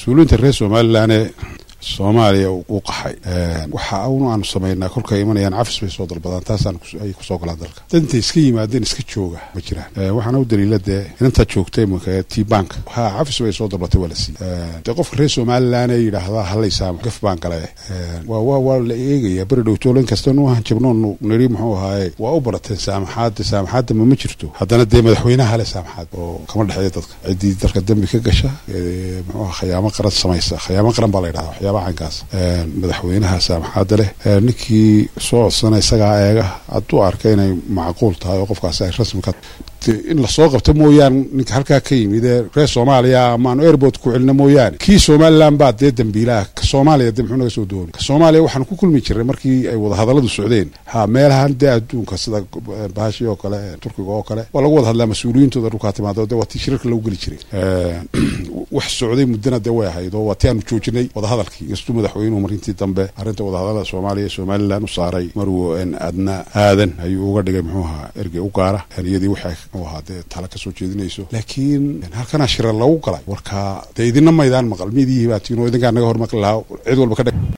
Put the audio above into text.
mas-uuliyiinta reer somalilan soomaaliya uu qaxay waxa aanu sameynaa kolkay imanayaan cafis bay soo dalbadaan taasaan ay ku soo galaan dalka danta iska yimaadeen iska jooga ma jiraan waxaana u daliila dee inantaa joogtay T-Bank cafis bay soo dalbatay waa la siiyey dee qofka reer somalilan ee yidhaahdaa halaysaamo gaf baan gale waa la eegaya beri dhowtoolan kasta nu ahan jabnoonu niri muxuu ahaaye waa u barateen saamaxaadda ma jirto haddana dee madaxweynaha le saamaxaad oo kama dhexeeya dadka ciddii dalka dambi ka gasha muxuu khiyaamo qaran samaysa khiyaamo qaran baa la yidhahdaa waxyaabahankaas madaxweynaha saamaxaadda leh ninkii soo codsana isagaa eega hadduu arka inay macquul tahay oo qofkaasi ay rasmi ka in la soo qabto mooyaane ninka halkaa ka yimid ee reer soomaaliya amaanu airport ku celina mooyaane kii somalilan baa dee dambiilaha ka soomaaliya dee muxuu naga soo dooni ka soomaaliya waxaan ku kulmi jirnay markii ay wada hadalladu socdeen meelahan dee adduunka sida baashii oo kale turkiga oo kale waa lagu wada hadlaa mas-uuliyiintooda dhulkaa timaado dee waa tii shirarka lagu geli jiray wax socday muddana dee way ahayd oo waa tii aanu joojinay wadahadalkii istuu madaxweynuhu marintii dambe arrinta wadahadallada soomaaliya somalilan u saaray maruu adna aadan ayuu uga dhigay muxuu ahaa ergey u gaara iyadii waxay dee tala ka soo jeedinayso laakiin halkana shira lagu galay warkaa dee idina maydaan maqal midii baatiin oo idinkaa naga hor maqli lahaa cid walba ka dhag